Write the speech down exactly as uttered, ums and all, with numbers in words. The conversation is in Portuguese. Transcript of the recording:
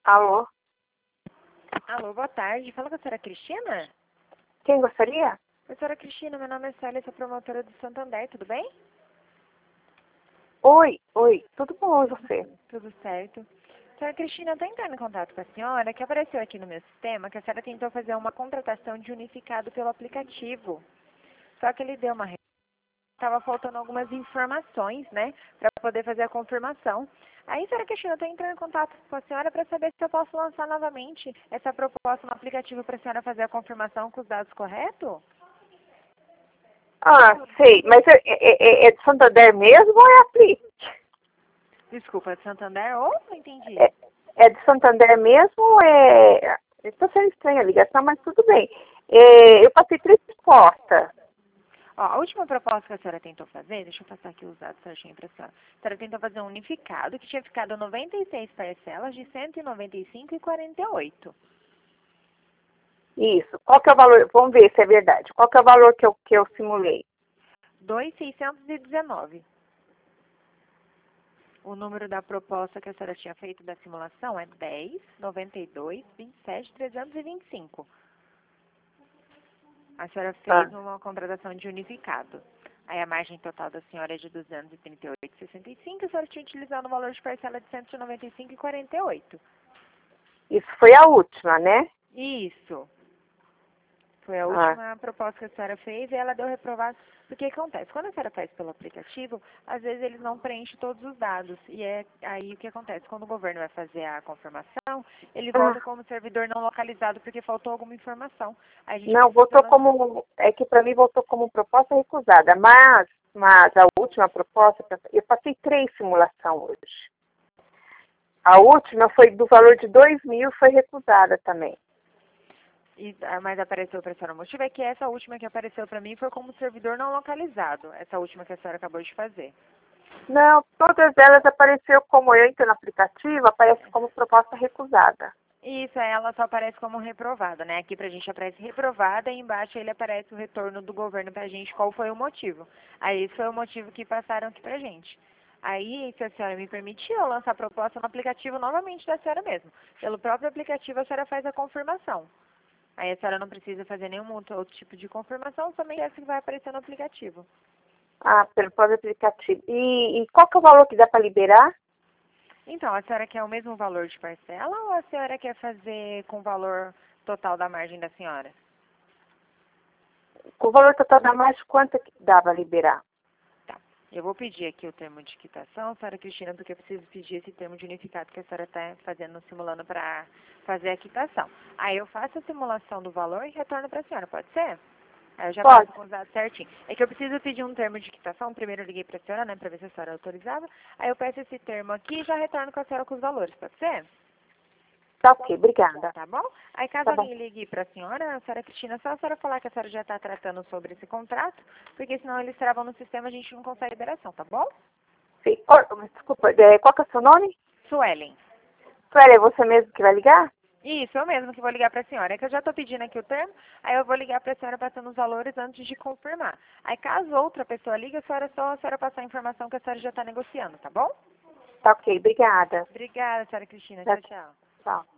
Alô? Alô, boa tarde. Fala com a senhora Cristina? Quem gostaria? Oi, senhora Cristina, meu nome é Célia, sou promotora do Santander, tudo bem? Oi, oi, tudo bom e você? Tudo certo. Senhora Cristina, eu estou entrando em contato com a senhora, que apareceu aqui no meu sistema, que a senhora tentou fazer uma contratação de unificado pelo aplicativo. Só que ele deu uma... Estava faltando algumas informações, né, para poder fazer a confirmação. Aí, senhora Cristina, eu estou entrando em contato com a senhora para saber se eu posso lançar novamente essa proposta no aplicativo para a senhora fazer a confirmação com os dados corretos? Ah, sei, mas é, é, é é de Santander mesmo ou é Apli? Desculpa, de Santander ou? Não entendi. É, é de Santander mesmo ou é... Estou sendo estranha a ligação, mas tudo bem. É, eu passei três propostas. Ó, a última proposta que a senhora tentou fazer, deixa eu passar aqui os dados certinho para a senhora. A senhora tentou fazer um unificado que tinha ficado noventa e seis parcelas de cento e noventa e cinco reais e quarenta e oito centavos. Isso. Qual que é o valor? Vamos ver se é verdade. Qual que é o valor que eu, que eu simulei? dois mil seiscentos e dezenove. O número da proposta que a senhora tinha feito da simulação é dez, noventa e dois, vinte e sete, trezentos e vinte e cinco. A senhora fez Ah, uma contratação de unificado. Aí a margem total da senhora é de duzentos e trinta e oito reais e sessenta e cinco centavos. A senhora tinha utilizado o valor de parcela de cento e noventa e cinco reais e quarenta e oito centavos. isso foi a última, né? Isso. Foi a Ah, última proposta que a senhora fez e ela deu reprovado. Porque o que acontece? Quando a senhora faz pelo aplicativo, às vezes eles não preenchem todos os dados. E é aí o que acontece? Quando o governo vai fazer a confirmação, ele volta ah, como servidor não localizado porque faltou alguma informação. Aí a gente não, precisa voltou lançar. como... É que para mim voltou como proposta recusada. Mas, mas a última proposta... Eu passei três simulações hoje. A última foi do valor de dois mil, foi recusada também. E, ah, mas apareceu para a senhora. O motivo é que essa última que apareceu para mim foi como servidor não localizado. Essa última que a senhora acabou de fazer. Não, todas elas apareceu como eu entro no aplicativo, aparece como proposta recusada. Isso, aí ela só aparece como reprovada, né? Aqui pra gente aparece reprovada e embaixo ele aparece o retorno do governo pra gente, qual foi o motivo. Aí esse foi o motivo que passaram aqui pra gente. Aí, se a senhora me permitir, eu lanço a proposta no aplicativo novamente da senhora mesmo. Pelo próprio aplicativo a senhora faz a confirmação. Aí a senhora não precisa fazer nenhum outro, outro tipo de confirmação, somente essa que vai aparecer no aplicativo. Ah, pelo próprio aplicativo. E, e qual que é o valor que dá para liberar? Então, a senhora quer o mesmo valor de parcela ou a senhora quer fazer com o valor total da margem da senhora? Com o valor total da margem, quanto que dá para liberar? Tá. Eu vou pedir aqui o termo de quitação, senhora Cristina, porque eu preciso pedir esse termo de unificado que a senhora está fazendo, simulando para fazer a quitação. Aí eu faço a simulação do valor e retorno para a senhora, pode ser? Aí eu já passo Pode. com os dados certinho. É que eu preciso pedir um termo de quitação, primeiro eu liguei para a senhora, né, para ver se a senhora autorizava. Aí eu peço esse termo aqui e já retorno com a senhora com os valores, pode ser? Tá ok, obrigada. Tá bom? Aí caso Tá bom. alguém ligue para a senhora, a senhora Cristina, só a senhora falar que a senhora já está tratando sobre esse contrato, porque senão eles travam no sistema, a gente não consegue liberação, tá bom? Sim. Oh, desculpa, é, qual que é o seu nome? Suelen. Sueli, é você mesmo que vai ligar? Isso, eu mesmo que vou ligar para a senhora. É que eu já estou pedindo aqui o termo, aí eu vou ligar para a senhora passando os valores antes de confirmar. Aí caso outra pessoa ligue, a senhora só a senhora passar a informação que a senhora já está negociando, tá bom? Tá ok, obrigada. Obrigada, senhora Cristina. Tchau, Tchau, tchau. tchau.